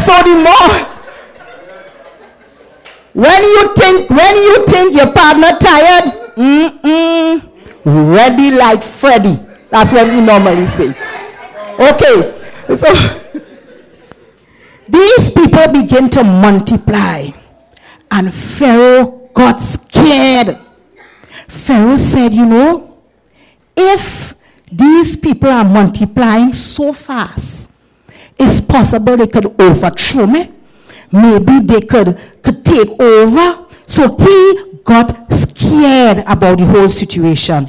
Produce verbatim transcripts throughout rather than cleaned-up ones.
So the more, when you think, when you think your partner tired, mm-mm, ready like Freddy. That's what we normally say. Okay, so these people begin to multiply, and Pharaoh got scared. Pharaoh said, you know, if these people are multiplying so fast, it's possible they could overthrow me. Maybe they could, could take over. So he got scared about the whole situation.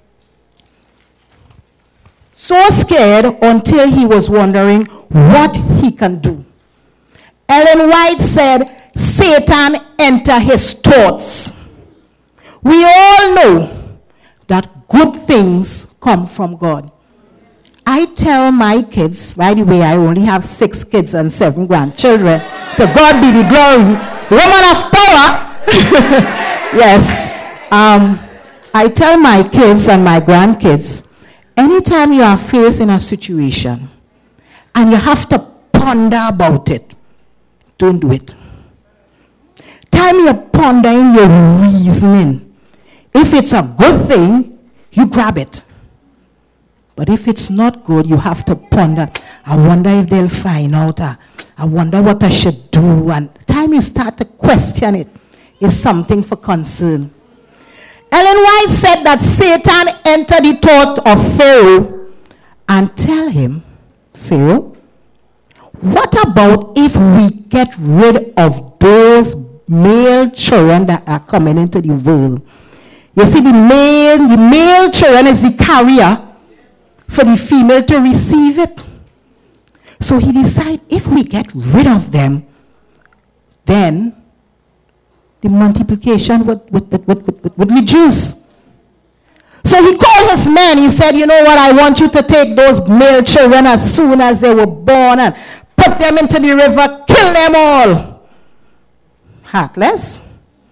So scared until he was wondering what he can do. Ellen White said, Satan entered his thoughts. We all know that good things come from God. I tell my kids, by the way, I only have six kids and seven grandchildren. To God be the glory. Woman of power. Yes. Um, I tell my kids and my grandkids, anytime you are facing a situation and you have to ponder about it, don't do it. Time you're pondering your reasoning. If it's a good thing, you grab it. But if it's not good, you have to ponder. I wonder if they'll find out. Uh, I wonder what I should do. And the time you start to question it is something for concern. Ellen White said that Satan entered the thought of Pharaoh and tell him, Pharaoh, what about if we get rid of those male children that are coming into the world? You see, the male, the male children is the carrier for the female to receive it. So he decided, if we get rid of them, then the multiplication would, would, would, would, would, would reduce. So he called his men. He said, you know what, I want you to take those male children as soon as they were born and put them into the river, kill them all. Heartless.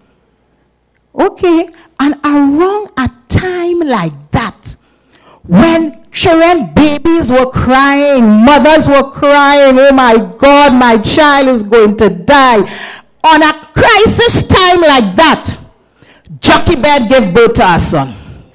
Okay. And around a time like that, when children, babies were crying, mothers were crying, oh my God, my child is going to die. On a crisis time like that, Jochebed gave birth to her son.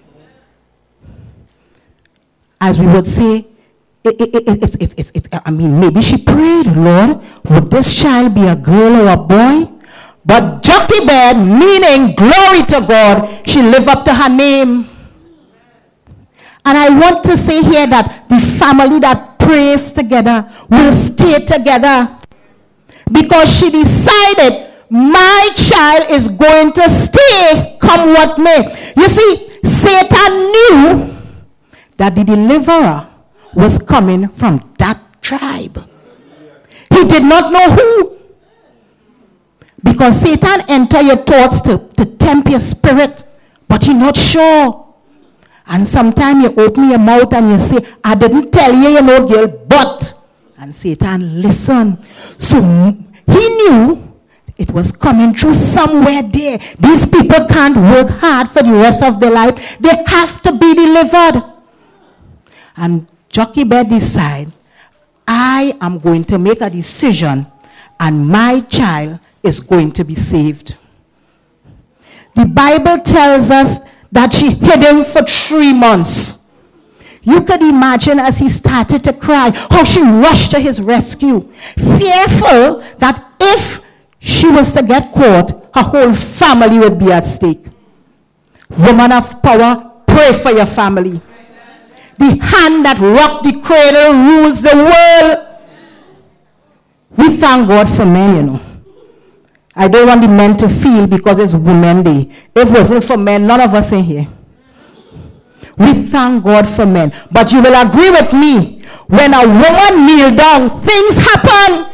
As we would say, it, it, it, it, it, it, it, I mean, maybe she prayed, Lord, would this child be a girl or a boy? But Jochebed, meaning glory to God, she lived up to her name. And I want to say here that the family that prays together will stay together. Because she decided, my child is going to stay, come what may. You see, Satan knew that the deliverer was coming from that tribe. He did not know who. Because Satan enters your thoughts to, to tempt your spirit, but you're not sure. And sometimes you open your mouth and you say, I didn't tell you, you know, girl, but. And Satan listened. So he knew it was coming through somewhere there. These people can't work hard for the rest of their life. They have to be delivered. And Jochebed decided, I am going to make a decision and my child is going to be saved. The Bible tells us that she hid him for three months. You could imagine as he started to cry, how she rushed to his rescue, fearful that if she was to get caught, her whole family would be at stake. Woman of power, pray for your family. The hand that rocked the cradle rules the world. We thank God for men, you know. I don't want the men to feel because it's Women Day. If it wasn't for men, none of us in here. We thank God for men. But you will agree with me, when a woman kneel down, things happen.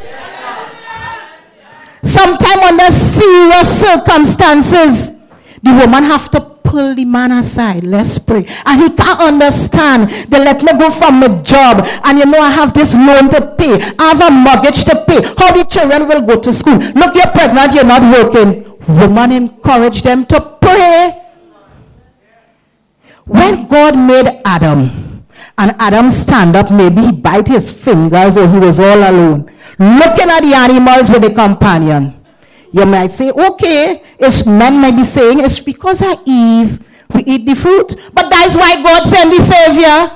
Sometimes under serious circumstances, the woman have to pull the man aside. Let's pray. And he can't understand. They let me go from my job. And you know I have this loan to pay. I have a mortgage to pay. How the children will go to school? Look, you're pregnant, you're not working. Woman encourage them to pray. When God made Adam And Adam stand up, maybe he bite his fingers or he was all alone. Looking at the animals with a companion. You might say, okay, it's, men might be saying, it's because of Eve, we eat the fruit. But that's why God sent the Savior.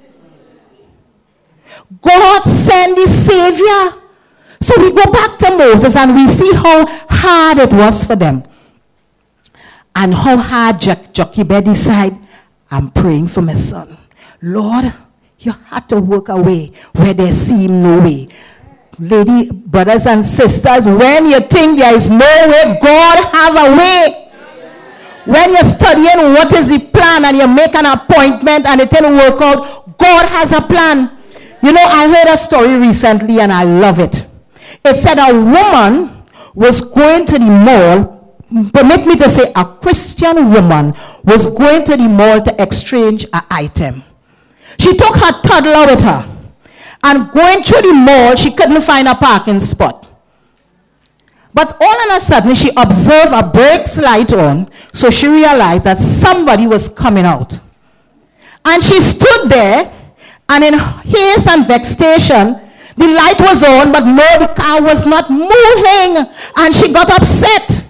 God sent the Savior. So we go back to Moses and we see how hard it was for them. And how hard Jochebed decided, I'm praying for my son. Lord, you had to work a way where there seemed no way. Lady, brothers and sisters, when you think there is no way, God have a way. When you're studying what is the plan and you make an appointment and it didn't work out, God has a plan. You know, I heard a story recently and I love it. It said a woman was going to the mall, permit me to say a Christian woman was going to the mall to exchange an item. She took her toddler with her. And going through the mall, she couldn't find a parking spot. But all of a sudden, she observed a brakes light on, so she realized that somebody was coming out. And she stood there, and in haste and vexation, the light was on, but no, the car was not moving, and she got upset.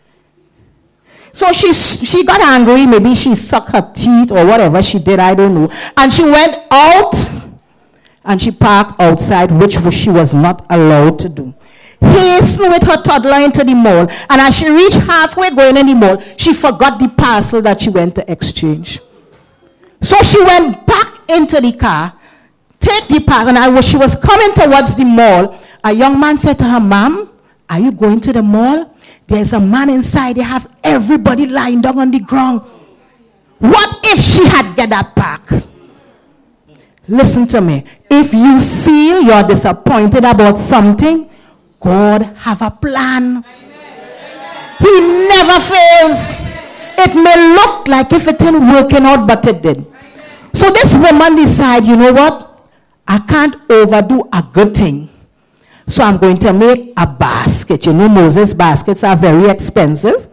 So she, she got angry, maybe she sucked her teeth or whatever she did, I don't know. And she went out, and she parked outside, which she was not allowed to do. Hastened with her toddler into the mall, and as she reached halfway going in the mall, she forgot the parcel that she went to exchange. So she went back into the car, take the parcel, and as she was coming towards the mall, a young man said to her, Ma'am, are you going to the mall? There's a man inside, they have everybody lying down on the ground. What if she had get that back? Listen to me. If you feel you're disappointed about something, God have a plan. Amen. He never fails. It may look like if it ain't working out, but it did. So this woman decided, you know what? I can't overdo a good thing. So I'm going to make a basket. You know, Moses baskets are very expensive.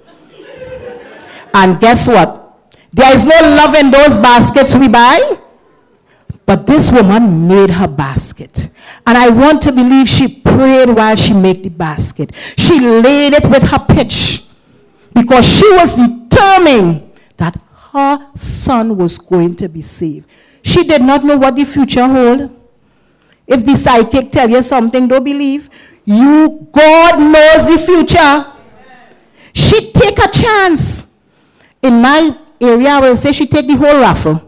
And guess what? There is no love in those baskets we buy. But this woman made her basket. And I want to believe she prayed while she made the basket. She laid it with her pitch. Because she was determined that her son was going to be saved. She did not know what the future held. If the psychic tell you something, don't believe. You, God knows the future. She take a chance. In my area, I will say she take the whole raffle.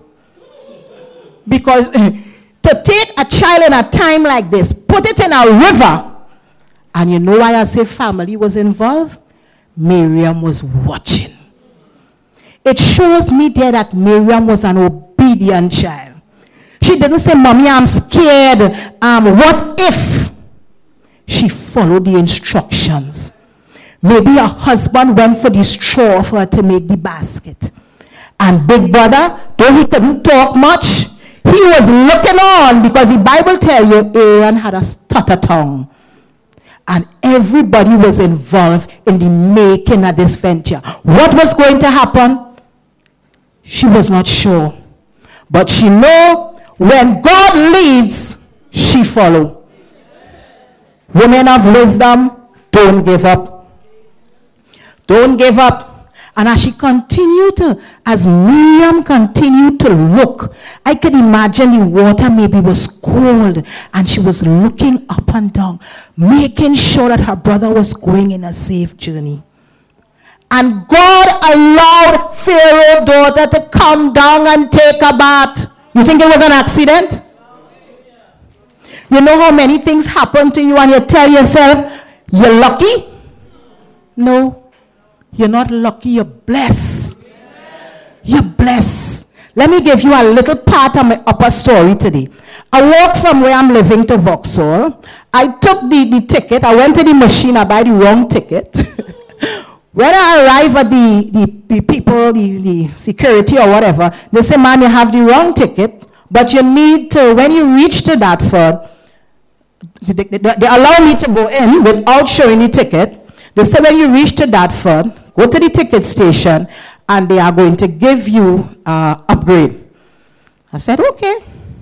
Because to take a child in a time like this, put it in a river, and you know why I say family was involved? Miriam was watching. It shows me there that Miriam was an obedient child. She didn't say, Mommy, I'm scared. Um, what if? She followed the instructions. Maybe her husband went for the straw for her to make the basket. And big brother, though he couldn't talk much, he was looking on, because the Bible tells you Aaron had a stutter tongue. And everybody was involved in the making of this venture. What was going to happen? She was not sure. But she knew when God leads, she follow. Women of wisdom, don't give up. Don't give up. And as she continued to, as Miriam continued to look, I could imagine the water maybe was cold, and she was looking up and down, making sure that her brother was going in a safe journey. And God allowed Pharaoh's daughter to come down and take a bath. You think it was an accident? You know how many things happen to you and you tell yourself, you're lucky? No. You're not lucky, you're blessed. You're blessed. Let me give you a little part of my upper story today. I walked from where I'm living to Vauxhall. I took the, the ticket. I went to the machine. I buy the wrong ticket. When I arrive at the, the, the people, the, the security or whatever, they say, man, you have the wrong ticket, but you need to, when you reach to Dartford, they, they, they allow me to go in without showing the ticket. They say when you reach to Dartford, go to the ticket station, and they are going to give you uh, upgrade. I said, okay.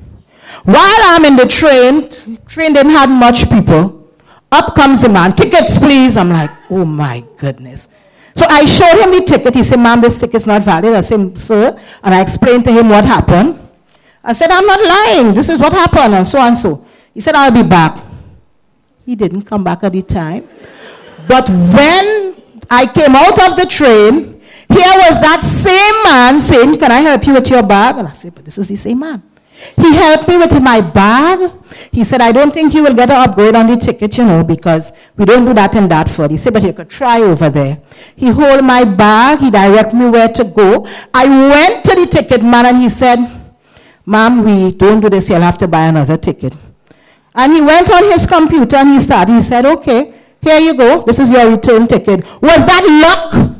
While I'm in the train, train didn't have much people. Up comes the man, tickets please. I'm like, oh my goodness. So I showed him the ticket. He said, ma'am, this ticket's not valid. I said, sir, and I explained to him what happened. I said, I'm not lying. This is what happened, and so and so. He said, I'll be back. He didn't come back at the time. But when I came out of the train, here was that same man saying, can I help you with your bag? And I said, but this is the same man. He helped me with my bag. He said, I don't think you will get an upgrade on the ticket, you know, because we don't do that in Dartford. He said, but you could try over there. He hold my bag. He direct me where to go. I went to the ticket man and he said, ma'am, we don't do this. You'll have to buy another ticket. And he went on his computer and he started. He said, okay, here you go. This is your return ticket. Was that luck?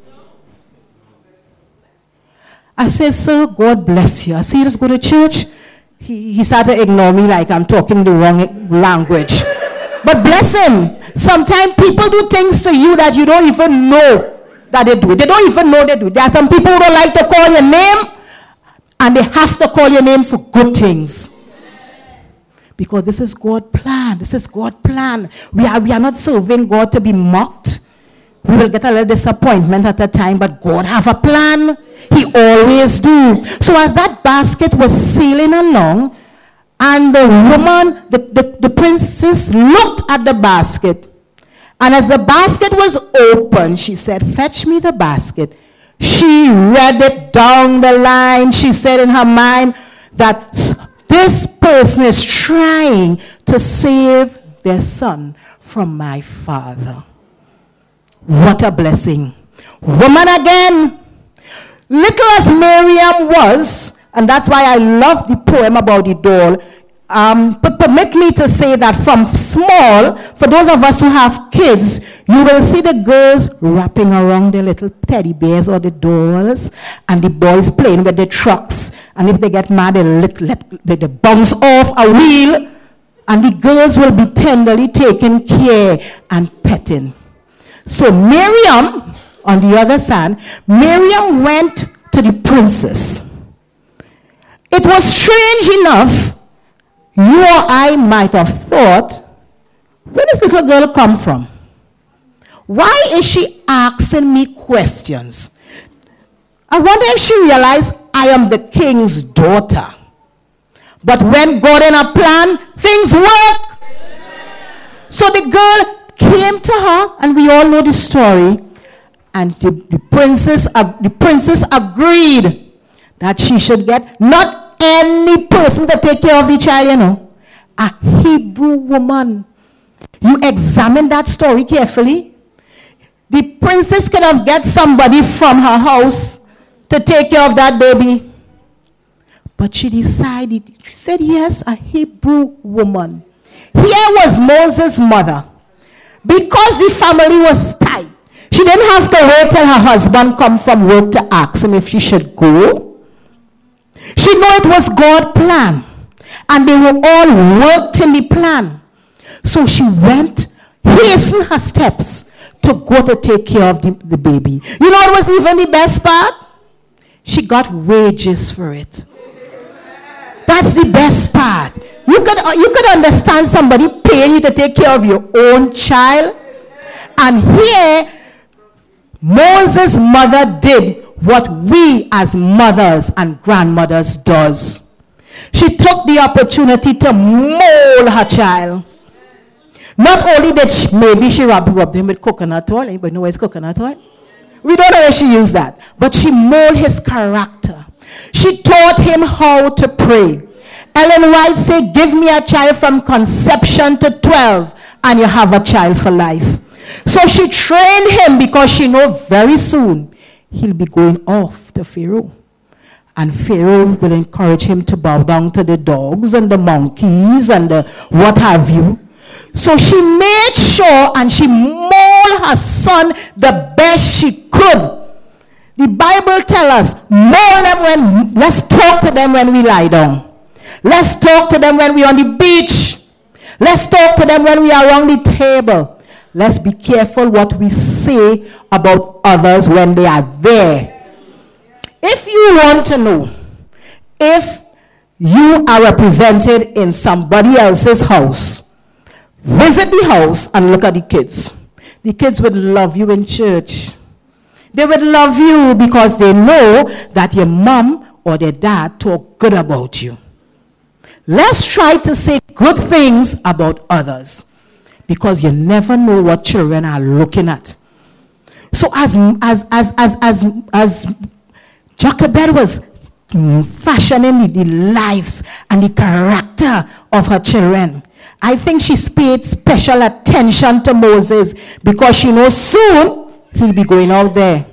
I said, sir, God bless you. I see you just go to church. He, he started to ignore me like I'm talking the wrong language. But bless him. Sometimes people do things to you that you don't even know that they do. They don't even know they do. There are some people who don't like to call your name, and they have to call your name for good things. Because this is God's plan. This is God's plan. We are, we are not serving God to be mocked. We will get a little disappointment at a time, but God have a plan. He always do. So as that basket was sailing along, and the woman, the, the, the princess looked at the basket. And as the basket was open, she said, fetch me the basket. She read it down the line. She said in her mind that this person is trying to save their son from my father. What a blessing. Woman again. Little as Miriam was, and that's why I love the poem about the doll, um, but permit me to say that from small, for those of us who have kids, you will see the girls wrapping around their little teddy bears or the dolls, and the boys playing with the trucks. And if they get mad, they, let, let, they, they bounce off a wheel, and the girls will be tenderly taken care and petting. So Miriam, on the other side, Miriam went to the princess. It was strange enough, you or I might have thought, where does this little girl come from? Why is she asking me questions? I wonder if she realized I am the king's daughter. But when God in a plan, things work. So the girl came to her, and we all know the story. And the, the princess, uh, the princess agreed that she should get not any person to take care of the child, you know, a Hebrew woman. You examine that story carefully. The princess could have get somebody from her house to take care of that baby. But she decided, she said, yes, a Hebrew woman. Here was Moses' mother. Because the family was tight, she didn't have to wait till her husband come from work to ask him if she should go. She knew it was God's plan. And they were all worked in the plan. So she went, hastened her steps to go to take care of the, the baby. You know what was even the best part? She got wages for it. That's the best part. You could, you could understand somebody paying you to take care of your own child. And here, Moses' mother did what we as mothers and grandmothers does. She took the opportunity to mold her child. Not only did she, maybe she rubbed, rubbed him with coconut oil. Anybody know where it's coconut oil? We don't know where she used that. But she molded his character. She taught him how to pray. Ellen White said, give me a child from conception to twelve, and you have a child for life. So she trained him because she knew very soon he'll be going off to Pharaoh. And Pharaoh will encourage him to bow down to the dogs and the monkeys and the what have you. So she made sure and she molded her son the best she could. The Bible tells us, mold them when, let's talk to them when we lie down. Let's talk to them when we're on the beach. Let's talk to them when we are around the table. Let's be careful what we say about others when they are there. If you want to know if you are represented in somebody else's house. Visit the house and look at the kids. The kids would love you in church. They would love you because they know that your mom or their dad talk good about you. Let's try to say good things about others, because you never know what children are looking at. So as as as as as, as Jochebed was fashioning the lives and the character of her children, I think she paid special attention to Moses, because she knows soon he'll be going out there.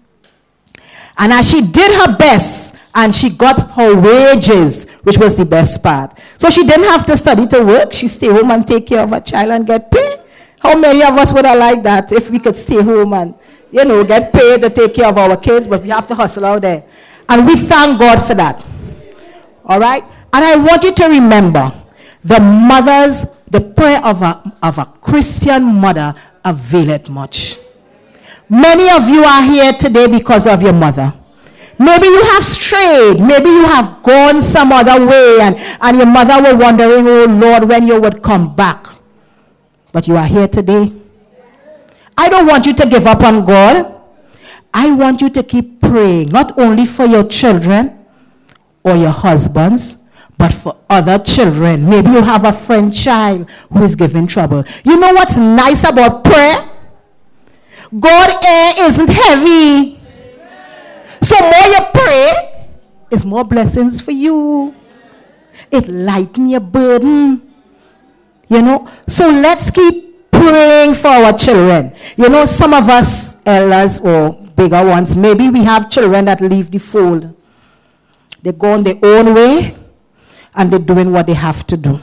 And as she did her best, and she got her wages, which was the best part. So she didn't have to study to work. She stayed home and take care of her child and get paid. How many of us would have liked that if we could stay home and, you know, get paid to take care of our kids, but we have to hustle out there. And we thank God for that. All right? And I want you to remember, the mothers, the prayer of a, of a Christian mother availeth much. Many of you are here today because of your mother. Maybe you have strayed. Maybe you have gone some other way, and, and your mother was wondering, oh Lord, when you would come back. But you are here today. I don't want you to give up on God. I want you to keep praying, not only for your children or your husbands, but for other children. Maybe you have a friend child who is giving trouble. You know what's nice about prayer? God air isn't heavy. So more you pray, it's more blessings for you. It lightens your burden. You know, so let's keep praying for our children. You know, some of us elders or bigger ones, maybe we have children that leave the fold. They go on their own way and they're doing what they have to do.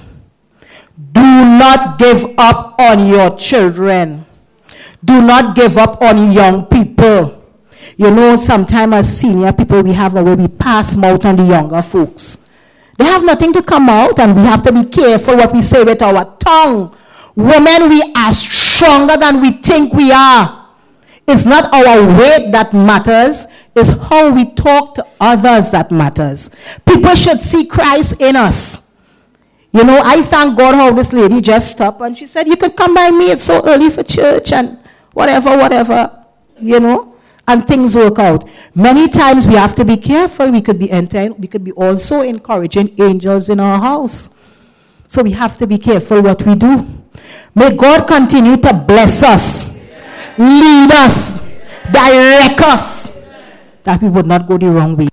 Do not give up on your children. Do not give up on young people. You know, sometimes as senior people, we have a way we pass mouth on the younger folks. They have nothing to come out, and we have to be careful what we say with our tongue. Women, we are stronger than we think we are. It's not our weight that matters. It's how we talk to others that matters. People should see Christ in us. You know, I thank God how this lady just stopped and she said, you could come by me, it's so early for church and whatever, whatever, you know, and things work out. Many times we have to be careful. We could be entering, we could be also encouraging angels in our house. So we have to be careful what we do. May God continue to bless us, lead us, direct us, that we would not go the wrong way.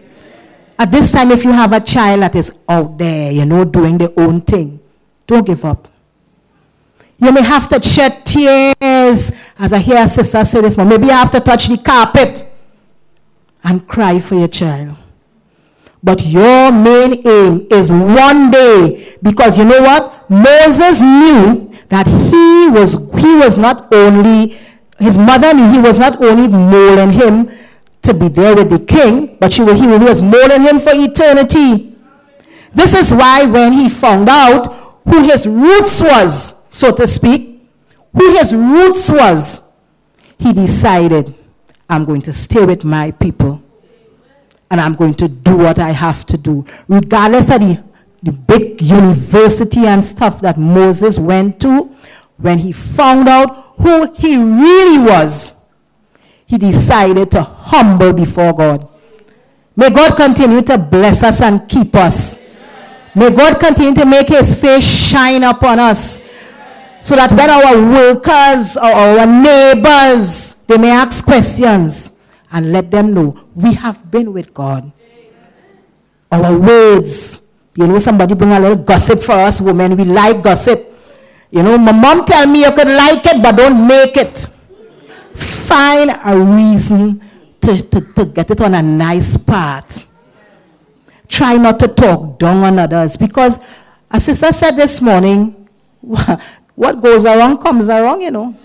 At this time, if you have a child that is out there, you know, doing their own thing, don't give up. You may have to shed tears, as I hear a sister say this morning. Maybe you have to touch the carpet and cry for your child. But your main aim is one day, because you know what? Moses knew that he was, he was not only, his mother knew he was not only molding him to be there with the king, but she was, he was molding him for eternity. This is why when he found out who his roots was, so to speak, who his roots was, he decided, I'm going to stay with my people. And I'm going to do what I have to do. Regardless of the, the big university and stuff that Moses went to, when he found out who he really was, he decided to humble before God. May God continue to bless us and keep us. May God continue to make his face shine upon us, so that when our workers or our neighbors, they may ask questions, and let them know we have been with God. Our words, you know, somebody bring a little gossip for us women. We like gossip. You know, my mom tell me you could like it, but don't make it. Find a reason to, to, to get it on a nice path. Try not to talk down on others, because a sister said this morning, what goes around comes around, you know.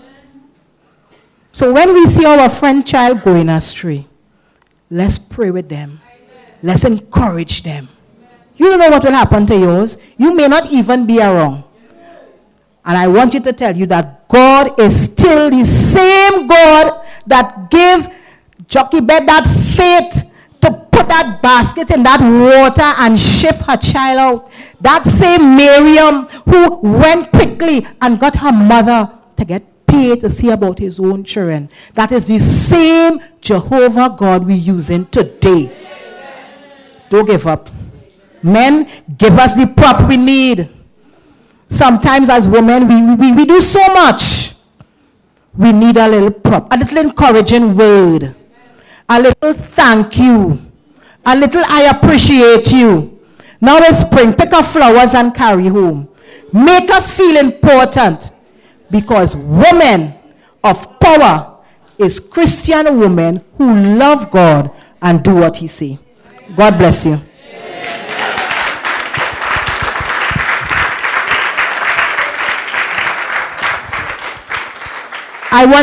So when we see our friend child going astray, let's pray with them. Let's encourage them. You don't know what will happen to yours. You may not even be around. And I want you to tell you that God is still the same God that gave Jochebed that faith to put put that basket in that water and shift her child out. That same Miriam who went quickly and got her mother to get paid to see about his own children. That is the same Jehovah God we're using today. Don't give up. Men, give us the prop we need. Sometimes as women, we, we, we do so much. We need a little prop, a little encouraging word, a little thank you, a little I appreciate you. Now it's spring, pick up flowers and carry home. Make us feel important, because women of power is Christian women who love God and do what he say. God bless you. I want